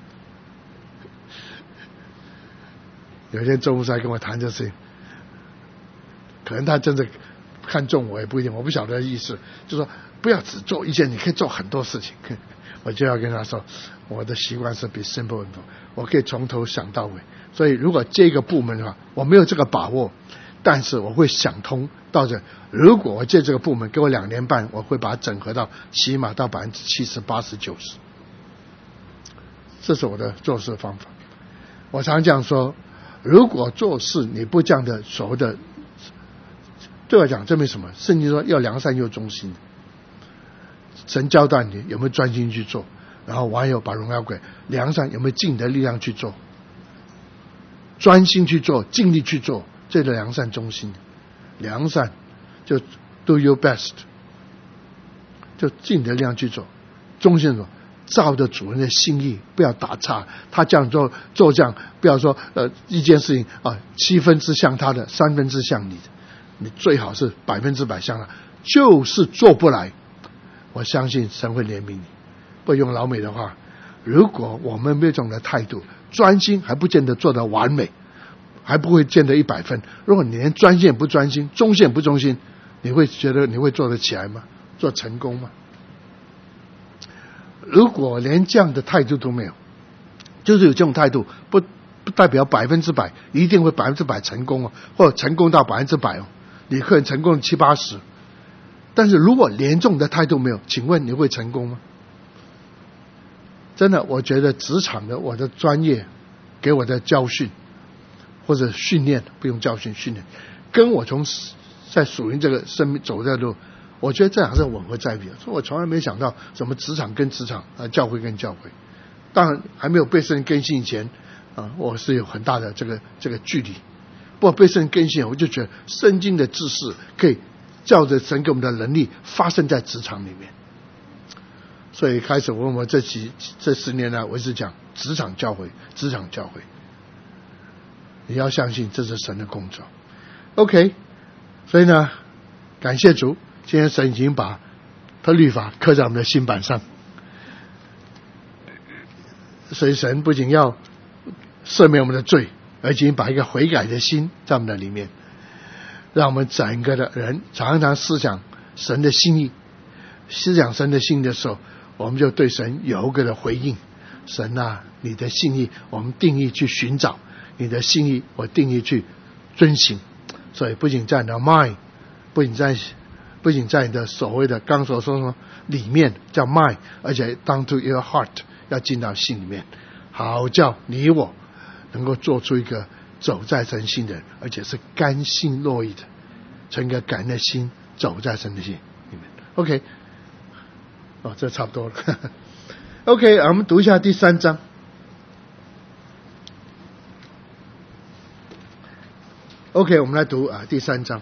有一天周牧师还跟我谈这事情，可能他真的看中我也不一定，我不晓得意思，就说不要只做一件，你可以做很多事情。我就要跟他说，我的习惯是 be simple and focused， 我可以从头想到尾。所以如果这个部门的话，我没有这个把握，但是我会想通到这。如果我借这个部门给我两年半，我会把它整合到起码到百分之七十、八十、九十。这是我的做事方法。我常讲说，如果做事你不这样的所谓的，对我讲这没什么。圣经说要良善又忠心，神交代你有没有专心去做，然后完有把荣耀归良善，有没有尽你的力量去做，专心去做，尽力去做，这个良善忠心。良善就 do your best， 就尽你的力量去做。忠心什么？照着主人的心意，不要打岔。他这样做做这样，不要说呃一件事情啊七分之像他的，三分之像你的，你最好是百分之百像他，就是做不来。我相信神会怜悯你。不用老美的话，如果我们没有这种的态度，专心还不见得做得完美，还不会见得一百分。如果你连专心也不专心，忠心也不忠心，你会觉得你会做得起来吗？做成功吗？如果连这样的态度都没有，就是有这种态度，不不代表百分之百一定会百分之百成功哦，或者成功到百分之百哦。你可能成功七八十， 但是如果连这种的态度没有，请问你会成功吗？真的，我觉得职场的我的专业给我的教训或者训练，不用教训训练，跟我从在属灵这个生命走的路，我觉得这还是吻合在一起的。所以我从来没想到什么职场跟职场啊，教会跟教会。当然还没有被圣灵更新以前啊，我是有很大的这个这个距离。不过被圣灵更新，我就觉得圣经的知识可以照着神给我们的能力发生在职场里面。所以开始我问我这几这十年来，我一直讲职场教会，职场教会，你要相信这是神的工作。OK， 所以呢，感谢主，今天神已经把他律法刻在我们的心板上，所以神不仅要赦免我们的罪，而且把一个悔改的心在我们的里面，让我们整个的人常常思想神的心意，思想神的心意的时候，我们就对神有一个的回应。神啊，你的心意我们定义去寻找，你的心意我定义去遵行。所以不仅在你的 mind， 不仅在不仅在你的所谓的刚所说的里面叫 mind， 而且 down to your heart， 要进到心里面，好叫你我能够做出一个走在神心的人，而且是甘心乐意的，存一个感恩的心走在神的心里面。 OK， 哦，这差不多了OK， 我们读一下第三章。OK， 我们来读啊第三章。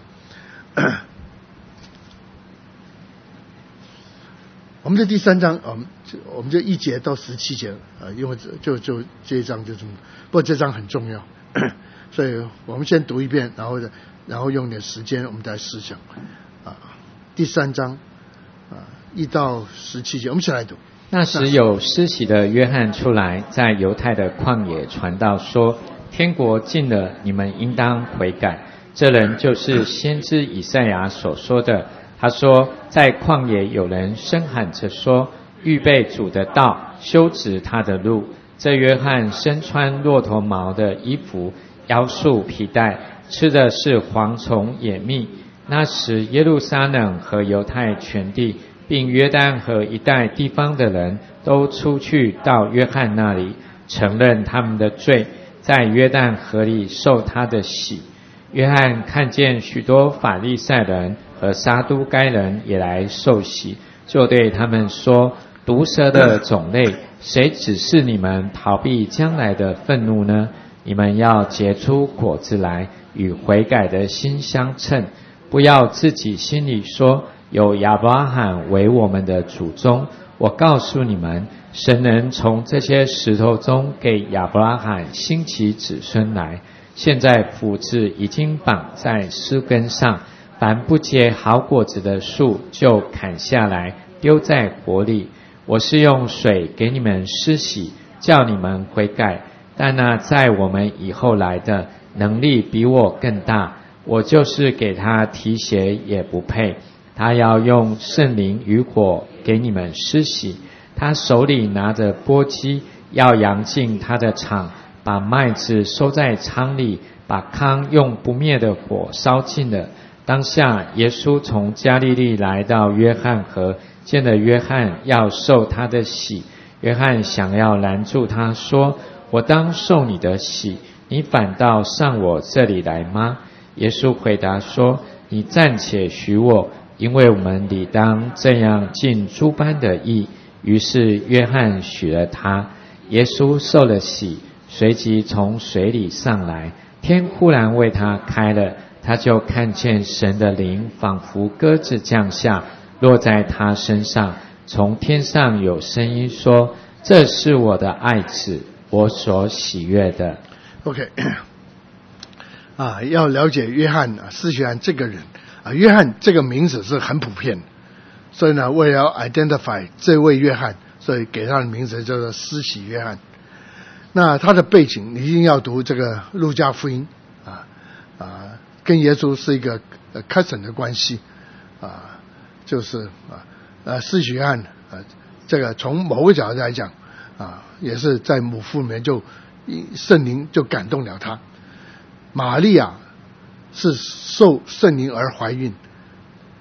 我们的第三章，我们我们就一节到十七节啊，因为就就这一章就这么，不过这章很重要，所以我们先读一遍，然后然后用点时间我们再思想啊。第三章啊一到十七节，我们一起来读。 那时有施洗的约翰出来，在犹太的旷野传道说，天国近了，你们应当悔改。这人就是先知以赛亚所说的。他说，在旷野有人声喊着说，预备主的道，修直他的路。这约翰身穿骆驼毛的衣服，腰束皮带，吃的是蝗虫野蜜。那时耶路撒冷和犹太全地并约旦河一带地方的人都出去到约翰那里，承认他们的罪，在约旦河里受他的洗。约翰看见许多法利赛人和撒都该人也来受洗，就对他们说，毒蛇的种类，谁指示你们逃避将来的愤怒呢？你们要结出果子来，与悔改的心相称，不要自己心里说，有亚伯拉罕为我们的祖宗。我告诉你们，神能从这些石头中给亚伯拉罕兴起子孙来。现在斧子已经绑在枝根上，凡不结好果子的树就砍下来，丢在火里。我是用水给你们施洗，叫你们悔改，但那在我们以后来的，能力比我更大，我就是给他提鞋也不配。他要用圣灵与火给你们施洗，他手里拿着簸箕，要扬进他的场，把麦子收在仓里，把糠用不灭的火烧尽了。当下耶稣从加利利来到约翰河，见了约翰要受他的洗。约翰想要拦住他，说，我当受你的洗，你反倒上我这里来吗？耶稣回答说，你暂且许我，因为我们理当这样尽诸般的义。于是约翰许了他。耶稣受了洗，随即从水里上来，天忽然为他开了，他就看见神的灵仿佛鸽子降下，落在他身上。从天上有声音说，这是我的爱子，我所喜悦的。 OK 啊，要了解约翰啊，施洗约翰这个人啊，约翰这个名字是很普遍的，所以呢，为了 identify 这位约翰，所以给他的名字叫做施洗约翰。那他的背景你一定要读这个路加福音啊啊，跟耶稣是一个 cousin 的关系啊，就是啊呃施洗约翰啊，这个从某个角度来讲啊，也是在母腹里面就圣灵就感动了他。玛利亚是受圣灵而怀孕，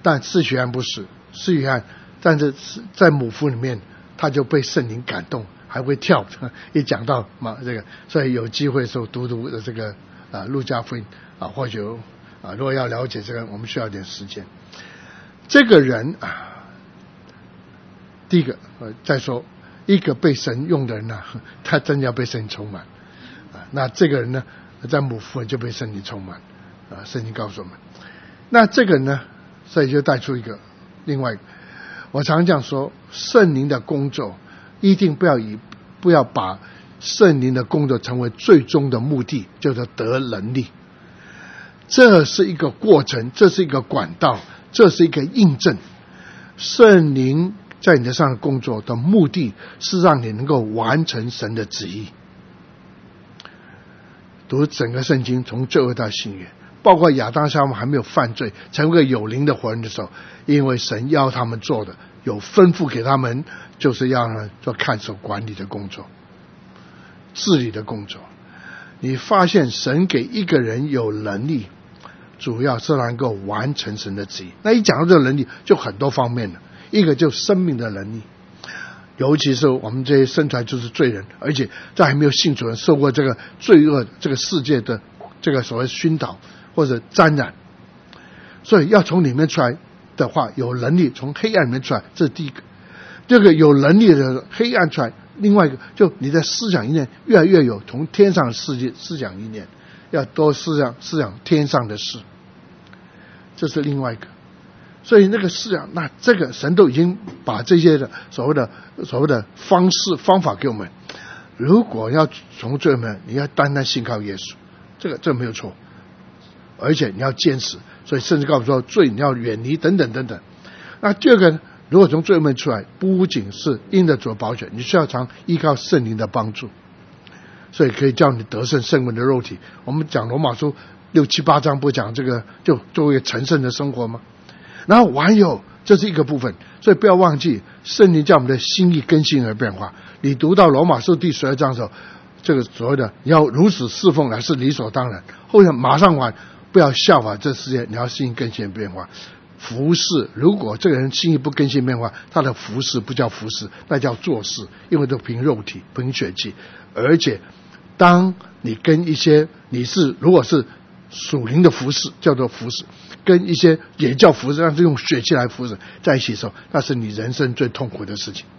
但施洗约翰不是，施洗约翰但是在母腹里面他就被圣灵感动，还会跳，一讲到嘛这个，所以有机会的时候读读的这个啊路加福音啊，或许啊如果要了解这个，我们需要点时间。这个人啊，第一个呃再说一个被神用的人呢、啊，他真要被圣灵充满啊。那这个人呢，在母腹就被圣灵充满啊。圣经告诉我们，那这个人呢，所以就带出一个另外一个，我常常讲说，圣灵的工作一定不要以不要把圣灵的工作成为最终的目的，就是得能力。这是一个过程，这是一个管道，这是一个印证。圣灵在你的上工作的目的是让你能够完成神的旨意。读整个圣经从罪恶到新约，包括亚当夏娃还没有犯罪成为个有灵的活人的时候，因为神要他们做的有吩咐给他们，就是要呢做看守管理的工作，治理的工作。你发现神给一个人有能力，主要是能够完成神的旨意。那一讲到这个能力就很多方面了，一个就生命的能力，尤其是我们这些生出来就是罪人，而且在还没有信主人受过这个罪恶这个世界的这个所谓熏陶或者沾染，所以要从里面出来的话，有能力从黑暗里面出来，这是第一个。这个有能力的黑暗出来，另外一个就你的思想意念越来越有从天上的世界思想意念，要多思想思想天上的事，这是另外一个。所以那个思想，那这个神都已经把这些的所谓的所谓的方式方法给我们。如果要从罪门，你要单单信靠耶稣，这个这没有错，而且你要坚持。所以甚至告诉说罪你要远离等等等等。那第二个，如果从罪门出来，不仅是因着主的保全，你需要常依靠圣灵的帮助，所以可以叫你得胜圣魂的肉体。我们讲罗马书六七八章不讲这个，就作为成圣的生活吗？然后还有，这是一个部分，所以不要忘记圣灵叫我们的心意更新而变化。你读到罗马书第十二章的时候，这个所谓的你要如此侍奉，乃是理所当然。后面马上完，不要效法这世界，你要心意更新变化。服侍，如果这个人心意不更新变化，他的服侍不叫服侍，那叫做事，因为都凭肉体凭血气。而且当你跟一些你是如果是属灵的服侍，叫做服侍，跟一些也叫服侍，但是用血气来服侍在一起的时候，那是你人生最痛苦的事情。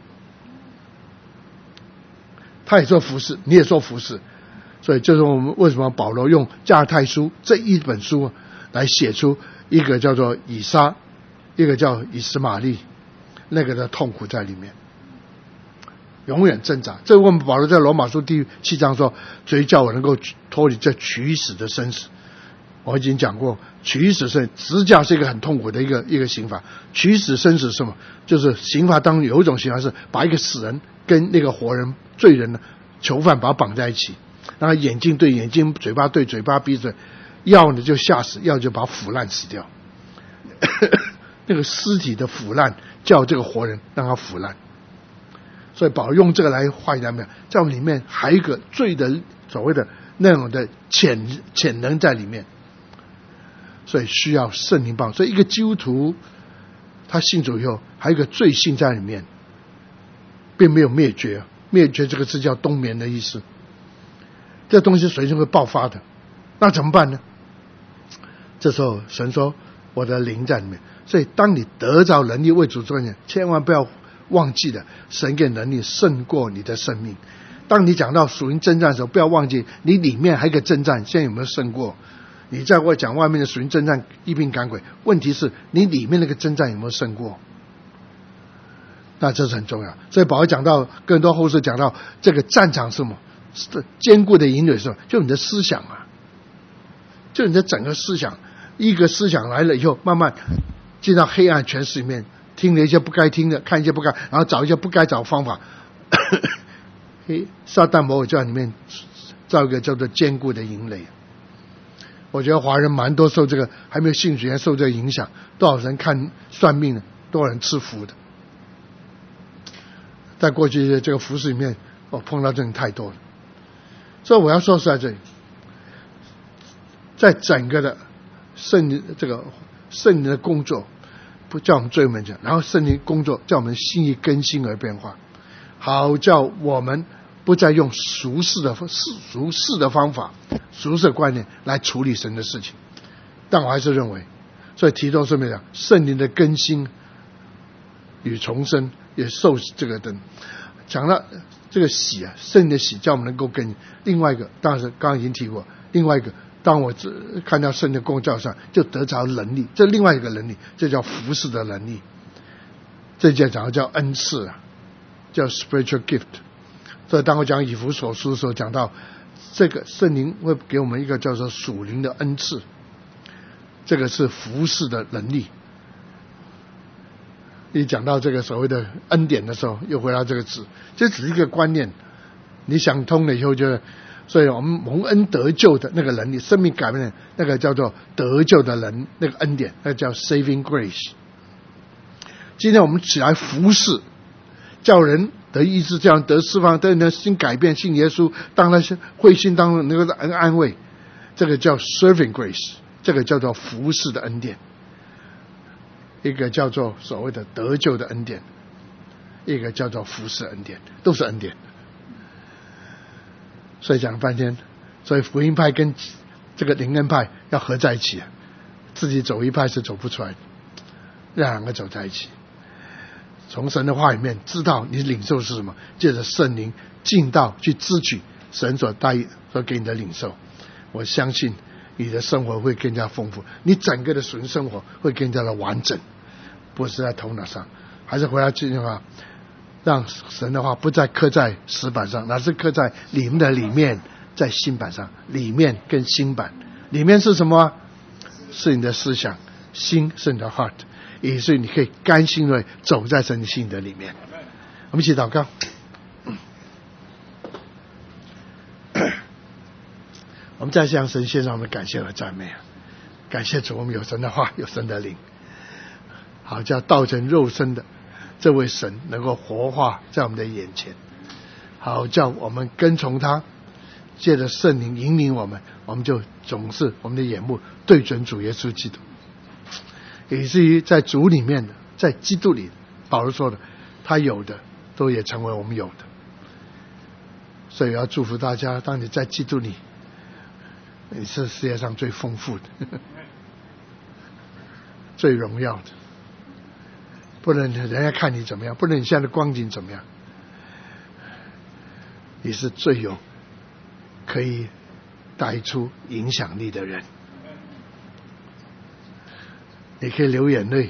他也做服侍，你也做服侍，所以这是我们为什么保罗用加拉太书这一本书来写出一个叫做以撒，一个叫以实玛利，那个的痛苦在里面，永远挣扎。这我们保罗在罗马书第七章说，谁叫我能够脱离这取死的生死。我已经讲过，取死生死，十架是一个很痛苦的一个一个刑罚。取死生死是什么？就是刑罚当中有一种刑罚是把一个死人跟那个活人罪人呢囚犯把他绑在一起，然后眼睛对眼睛，嘴巴对嘴巴，闭嘴，要呢就吓死，要就把腐烂死掉。那个尸体的腐烂叫这个活人让他腐烂。所以保罗用这个来画一下，没有在我们里面还有一个罪的所谓的那种的潜潜能在里面。所以需要圣灵帮助。所以一个基督徒他信主以后还有一个罪性在里面，并没有灭绝。灭绝这个字叫冬眠的意思，这东西随时会爆发的，那怎么办呢？这时候神说我的灵在里面。所以当你得着能力为主做人，千万不要忘记了神给能力胜过你的生命。当你讲到属灵征战的时候，不要忘记你里面还有一个征战，现在有没有胜过？你在我讲外面的属灵征战一并赶鬼，问题是你里面那个征战有没有胜过？那这是很重要。所以保罗讲到更多后世讲到这个战场是什么？是坚固的营垒是什么？就你的思想啊，就你的整个思想。一个思想来了以后，慢慢进到黑暗权势里面，听了一些不该听的，看一些不该，然后找一些不该找的方法。撒旦魔鬼就在里面造一个叫做坚固的营垒。我觉得华人蛮多受这个还没有信主前受这个影响，多少人看算命的，多少人吃符的。在过去的这个服事里面，我碰到这种太多了。所以我要说是在这里，在整个的圣这个圣灵的工作， 不叫我们罪门讲，然后圣灵工作叫我们心意更新而变化，好叫我们不再用俗世的俗世的方法、俗世的观念来处理神的事情。但我还是认为，所以提到顺便讲，圣灵的更新与重生也受这个灯。讲了这个喜啊，圣灵的喜叫我们能够更。另外一个，当然是刚刚已经提过，另外一个，当我看到圣灵的工作上，就得着能力，这另外一个能力，这叫服侍的能力，这叫讲叫恩赐啊，叫 spiritual gift。所以当我讲以弗所书的时候，讲到这个圣灵会给我们一个叫做属灵的恩赐，这个是服侍的能力。一讲到这个所谓的恩典的时候，又回到这个字，这只是一个观念，你想通了以后就，所以我们蒙恩得救的那个能力，生命改变的那个叫做得救的人，那个恩典，那个叫 saving grace。今天我们起来服侍，叫人得医治，叫人得释放，得人的心改变，信耶稣，当然是会心当中能够安慰，这个叫 serving grace， 这个叫做服侍的恩典。一个叫做所谓的得救的恩典，一个叫做服侍恩典，都是恩典。所以讲半天，所以福音派跟这个灵恩派要合在一起，自己走一派是走不出来的，让两个走在一起。从神的话里面知道你领受是什么，借着圣灵进到去支取神所带所给你的领受，我相信你的生活会更加丰富，你整个的属灵生活会更加的完整，不是在头脑上，还是回来这句话，让神的话不再刻在石板上，而是刻在里面的里面，在心板上。里面跟心板，里面是什么？是你的思想，心是你的 heart， 也是你可以甘心的走在神的心的里面。我们一起祷告。我们再向神献上我们的感谢和赞美，感谢主，我们有神的话，有神的灵，好叫道成肉身的这位神能够活化在我们的眼前，好叫我们跟从他，借着圣灵引领我们，我们就总是我们的眼目对准主耶稣基督，以至于在主里面的，在基督里，保罗说的，他有的都也成为我们有的。所以要祝福大家，当你在基督里，你是世界上最丰富的最荣耀的，不论人家看你怎么样，不论你现在的光景怎么样，你是最有可以带出影响力的人。你可以流眼泪，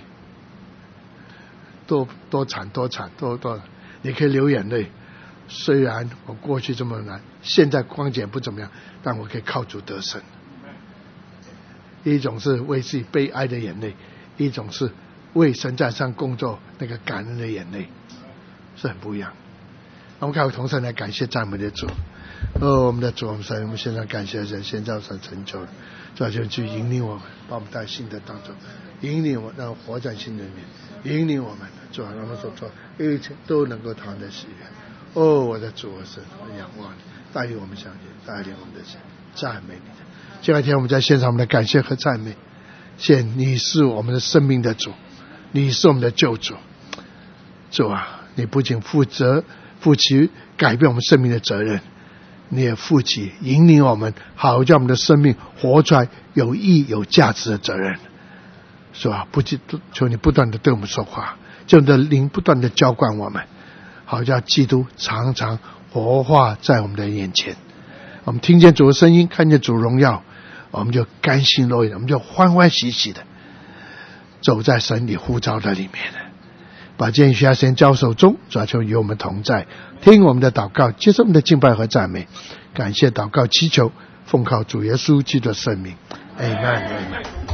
多多惨多惨多多，你可以流眼泪，虽然我过去这么难，现在光景不怎么样，但我可以靠主得胜。一种是为自己悲哀的眼泪，一种是为神在上工作那个感恩的眼泪，是很不一样。我们开口同声来感谢赞美的主。哦，我们的主，我们神，我们现在感谢神现在所成就的，主就去引领我们，把我们带信的当中，引领我们，让我活在信里面，引领我们，主让我们所做一切都能够讨你的喜悦。哦，我的主，我神，我仰望你，带领我们相信，带领我们的心，赞美你。今天我们在献上我们的感谢和赞美，现你是我们的生命的主，你是我们的救主。主啊，你不仅负责负起改变我们生命的责任，你也负起引领我们，好叫我们的生命活出来有意义有价值的责任。是吧？不求你不断的对我们说话，求你的灵不断的浇灌我们，好叫基督常常活化在我们的眼前。我们听见主的声音，看见主荣耀，我们就甘心乐意，我们就欢欢喜喜的走在神里呼召的里面了。把今天需要先交手中，主要求与我们同在，听我们的祷告，接受我们的敬拜和赞美，感谢祷告祈求，奉靠主耶稣基督的圣名， Amen, Amen。